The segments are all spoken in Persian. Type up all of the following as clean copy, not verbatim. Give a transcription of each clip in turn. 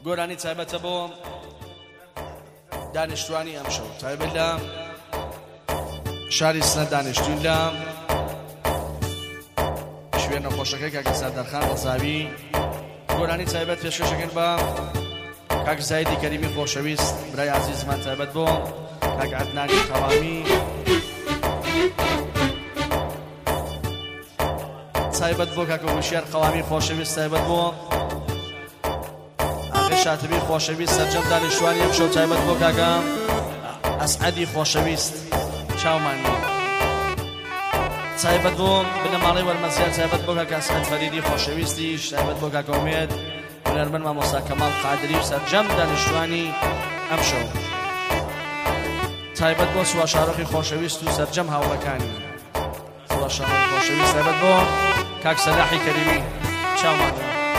گۆرانی تایبەتە بۆ دانیشتوانی ئەمشەو تایبەت لە شاری سنە دانیشتوین لە شوێن نەخۆشەکەی کاکە سەردەرخان ڕەزاوی گۆرانی تایبەت پێشکەشەکەن بە کاک زایدی کەریمی خۆشەویست برای عەزیزمان تایبەت بۆ کاک عەدنانی قەوامی تایبەت بۆ کاکە وشیار قەوامی خۆشەویست تایبەت بۆ شاتبی خۆشەویست سەرجەم دانیشتوانی ئەمشەو تایبەت بۆ کاکە ئەسعەدی خۆشەویست چاومانی تایبەت بۆ بنەماڵەی وەرمەزیار تایبەت بۆ کاکە ئەسعەد فەریدی خۆشەویستیش تایبەت بۆ کاکە ئومێد هونەرمەند مامۆستا کەماڵ قادری و سەرجەم دانیشتوانی ئەمشەو تایبەت بۆ سووا شارۆخی خۆشەویست و سەرجەم هاوڵەکانی سووا شارۆخی خۆشەویست تایبەت بۆ کاک سەلاحی کەریمی چاومانی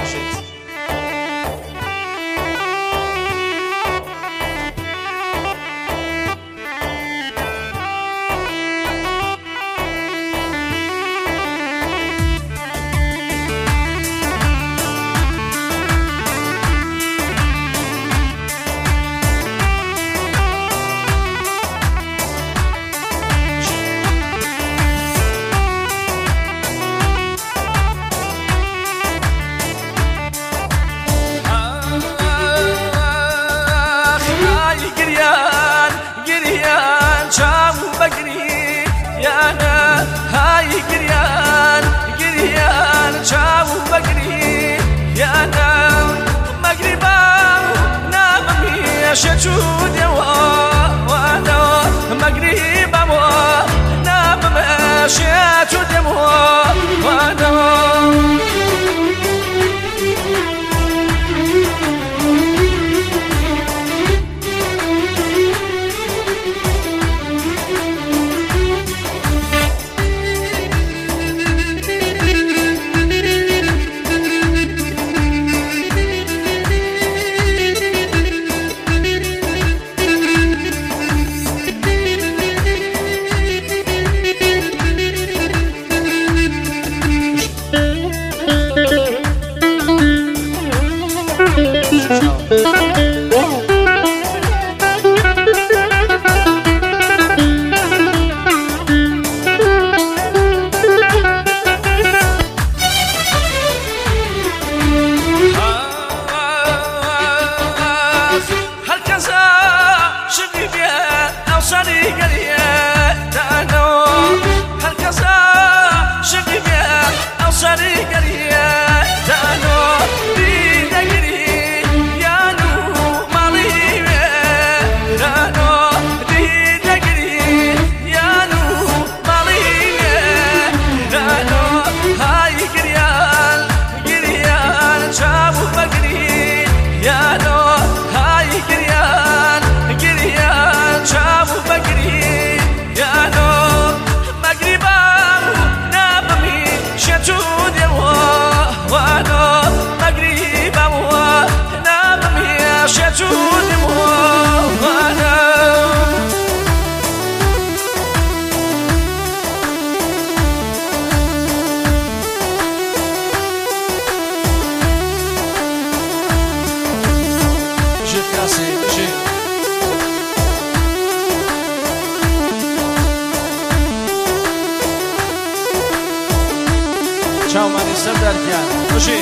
چاومانی سەردارکیان خوشی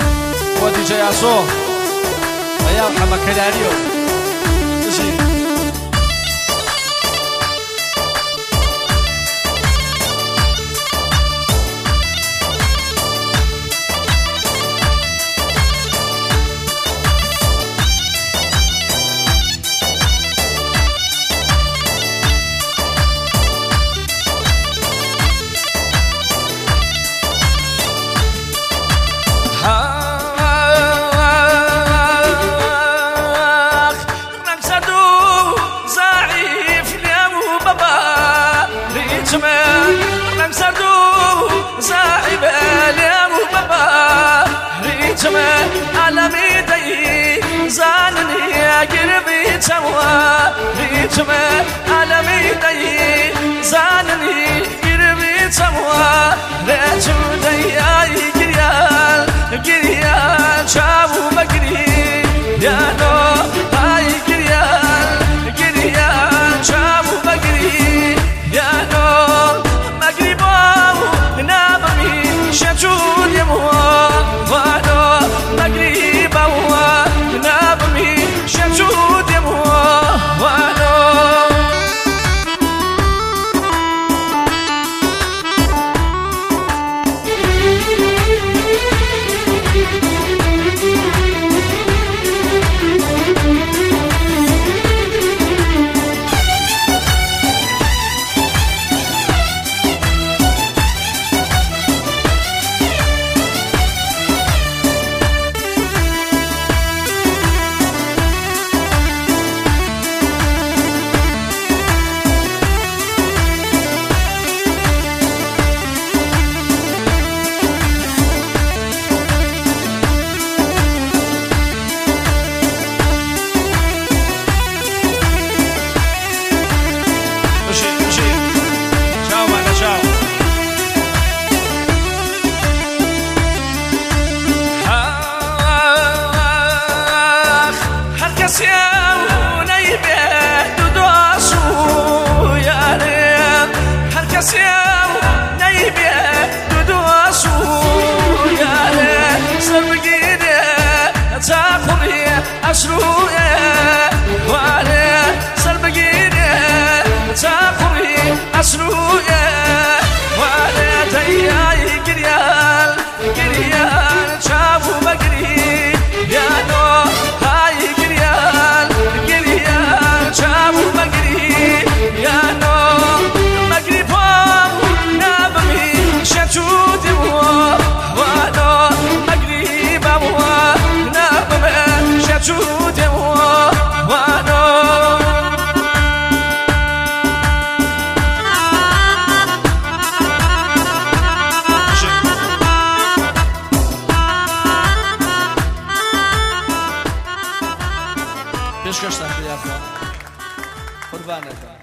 بۆ دیجە یاسۆ بەیا محەممەد کەلاریۆ خوشی عالمي دي زانني قربي توا ريتما عالمي دي زانني قربي توا ريتو دي قريان قريان شابو بقري یانو های گریان گریان چاو بگری یانو مگری باو نابمی شچود یمو وانو مگری باو نابمی شچود یمو وانو پیشکش تخلیه قربانه